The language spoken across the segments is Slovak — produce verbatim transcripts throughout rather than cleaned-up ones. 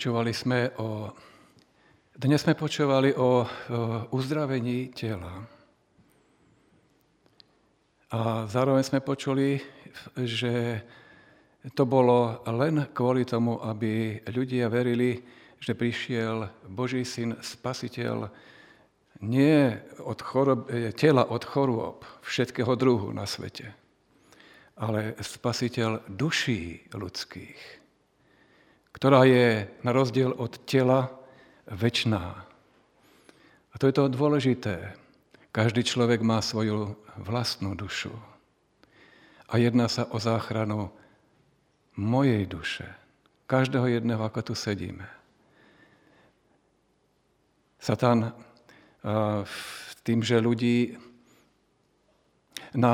Počúvali sme o... Dnes sme počúvali o, o uzdravení tela. A zároveň sme počuli, že to bolo len kvôli tomu, aby ľudia verili, že prišiel Boží syn, spasiteľ, nie od chorob, tela od chorôb všetkého druhu na svete, ale spasiteľ duší ľudských, ktorá je na rozdiel od tela večná. A to je to dôležité. Každý človek má svoju vlastnú dušu. A jedná sa o záchranu mojej duše. Každého jedného, ako tu sedíme. Satan tým, že ľudí na,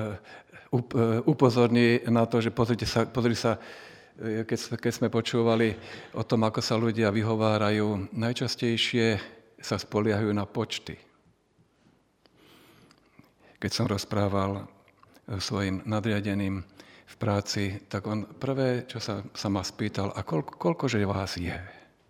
upozorní na to, že pozrite sa, pozrite sa keď, keď sme počúvali o tom, ako sa ľudia vyhovárajú, najčastejšie sa spoliehajú na počty. Keď som rozprával svojim nadriadeným v práci, tak on prvé, čo sa, sa ma spýtal, a koľko, koľkože vás je?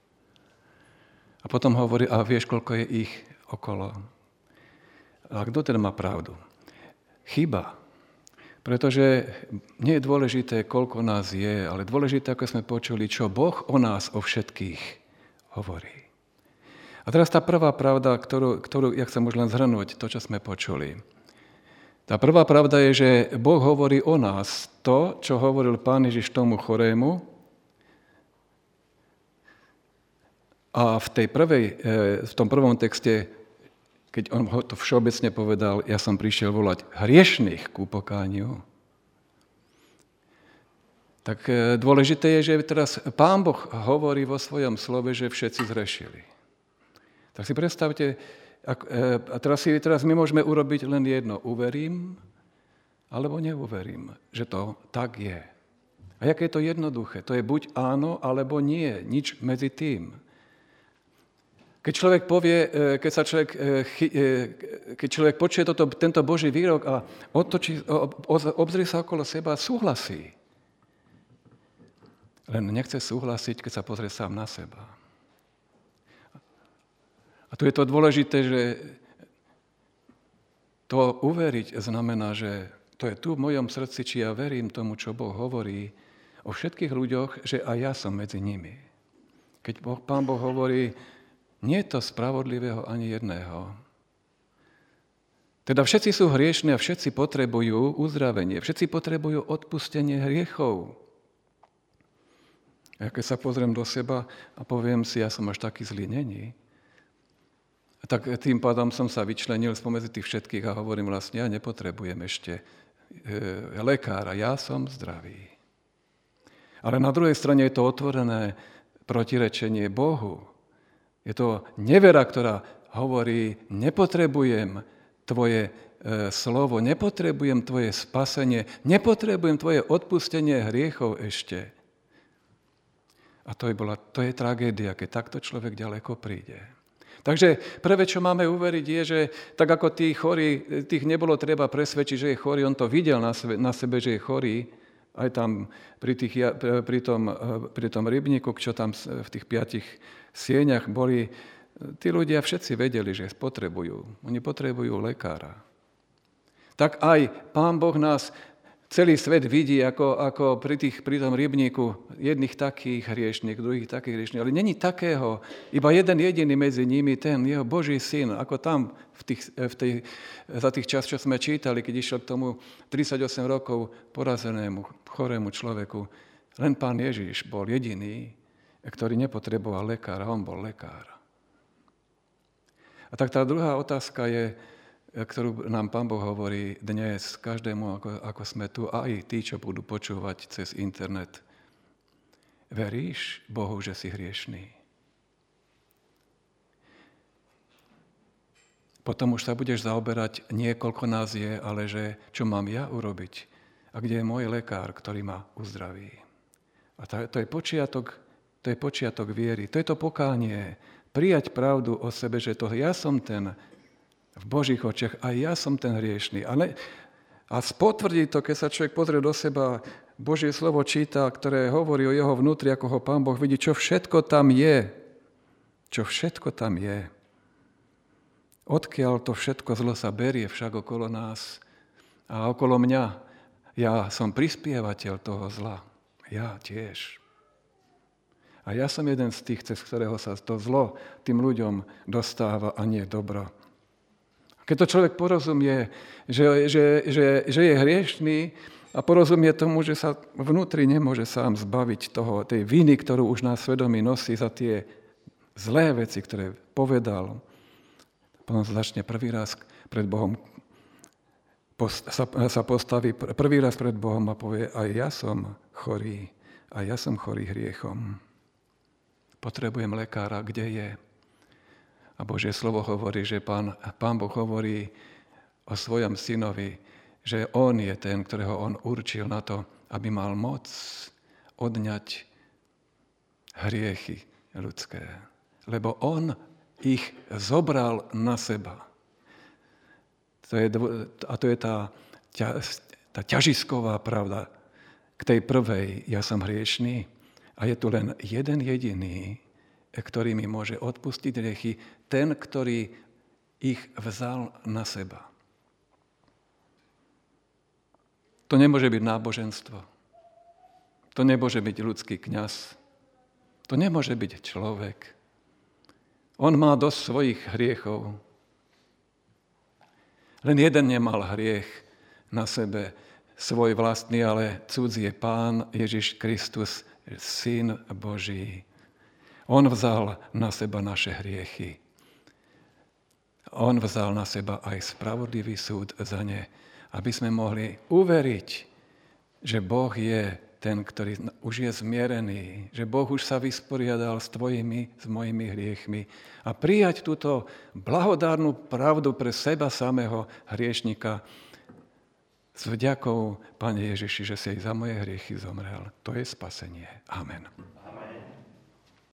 A potom hovorí, a vieš, koľko je ich okolo? A kto teda má pravdu? Chyba. Pretože nie je dôležité, koľko nás je, ale dôležité, ako sme počuli, čo Boh o nás, o všetkých hovorí. A teraz tá prvá pravda, ktorú, ktorú ja chcem už len zhrnúť, to, čo sme počuli. Tá prvá pravda je, že Boh hovorí o nás to, čo hovoril Pán Ježiš tomu chorému. A v, tej prvej, v tom prvom texte, keď on to všeobecne povedal, ja som prišiel volať hriešných ku pokániu, tak dôležité je, že teraz Pán Boh hovorí vo svojom slove, že všetci zhrešili. Tak si predstavte, a teraz, si, teraz my môžeme urobiť len jedno. Uverím, alebo neuverím, že to tak je. A jaké je to jednoduché? To je buď áno, alebo nie. Nič medzi tým. Keď človek povie, keď sa človek, keď človek počuje toto, tento Boží výrok a otočí, obzrie sa okolo seba, súhlasí. Len nechce súhlasiť, keď sa pozrie sám na seba. A tu je to dôležité, že to uveriť znamená, že to je tu v mojom srdci, či ja verím tomu, čo Boh hovorí o všetkých ľuďoch, že aj ja som medzi nimi. Keď boh, Pán Boh hovorí, nie je to spravodlivého ani jedného. Teda všetci sú hriešni a všetci potrebujú uzdravenie. Všetci potrebujú odpustenie hriechov. A keď sa pozriem do seba a poviem si, ja som až taký zlý, není. Tak tým pádom som sa vyčlenil spomedzi tých všetkých a hovorím vlastne, ja nepotrebujem ešte e, lekára, ja som zdravý. Ale na druhej strane je to otvorené protirečenie Bohu. Je to nevera, ktorá hovorí, nepotrebujem tvoje e, slovo, nepotrebujem tvoje spasenie, nepotrebujem tvoje odpustenie hriechov ešte. A to je, bola, to je tragédia, keď takto človek ďaleko príde. Takže prvé, čo máme uveriť, je, že tak ako tí chorí, tých nebolo treba presvedčiť, že je chorý, on to videl na sebe, na sebe že je chorý, aj tam pri, tých, pri, tom, pri tom rybníku, čo tam v tých piatich sieňach boli, tí ľudia všetci vedeli, že potrebujú. Oni potrebujú lekára. Tak aj Pán Boh nás, celý svet vidí, ako, ako pri, tých, pri tom rybníku, jedných takých hriešných, druhých takých hriešných, ale není takého, iba jeden jediný medzi nimi, ten jeho Boží syn, ako tam v tých, v tej, za tých čas, čo sme čítali, keď išiel k tomu tridsaťosem rokov porazenému, chorému človeku. Len Pán Ježiš bol jediný, ktorý nepotreboval lekára, on bol lekár. A tak tá druhá otázka je, ktorú nám Pán Boh hovorí dnes každému, ako, ako sme tu, aj tí, čo budú počúvať cez internet. Veríš Bohu, že si hriešný? Potom už sa budeš zaoberať, nie koľko nás je, ale že čo mám ja urobiť a kde je môj lekár, ktorý ma uzdraví. A to, to je počiatok To je počiatok viery, to je to pokánie. Prijať pravdu o sebe, že to ja som ten v Božích očiach, aj ja som ten hriešný. Ale A spotvrdí to, keď sa človek pozrie do seba, Božie slovo číta, ktoré hovorí o jeho vnútri, ako ho Pán Boh vidí, čo všetko tam je. Čo všetko tam je. Odkiaľ to všetko zlo sa berie však okolo nás a okolo mňa. Ja som prispievateľ toho zla. Ja tiež. A ja som jeden z tých, cez ktorého sa to zlo tým ľuďom dostáva a nie dobro. Keď to človek porozumie, že, že, že, že je hriešný a porozumie tomu, že sa vnútri nemôže sám zbaviť toho, tej viny, ktorú už na svedomí nosí za tie zlé veci, ktoré povedal, potom sa začne prvý raz pred Bohom, sa, sa postaví prvý raz pred Bohom a povie, aj ja som chorý, aj ja som chorý hriechom. Potrebujem lekára, kde je? A Božie slovo hovorí, že pán, pán Boh hovorí o svojom synovi, že on je ten, ktorého on určil na to, aby mal moc odňať hriechy ľudské. Lebo on ich zobral na seba. To je, a to je tá, tá ťažisková pravda k tej prvej, ja som hriešný. A je tu len jeden jediný, ktorý mi môže odpustiť hriechy, ten, ktorý ich vzal na seba. To nemôže byť náboženstvo. To nemôže byť ľudský kňaz. To nemôže byť človek. On má dosť svojich hriechov. Len jeden nemal hriech na sebe, svoj vlastný, ale cudzí je Pán Ježiš Kristus, Syn Boží. On vzal na seba naše hriechy. On vzal na seba aj spravodlivý súd za ne, aby sme mohli uveriť, že Boh je ten, ktorý už je zmierený, že Boh už sa vysporiadal s tvojimi, s mojimi hriechmi a prijať túto blahodárnu pravdu pre seba samého hriešnika s vďakou, Pane Ježiši, že si aj za moje hriechy zomrel. To je spasenie. Amen.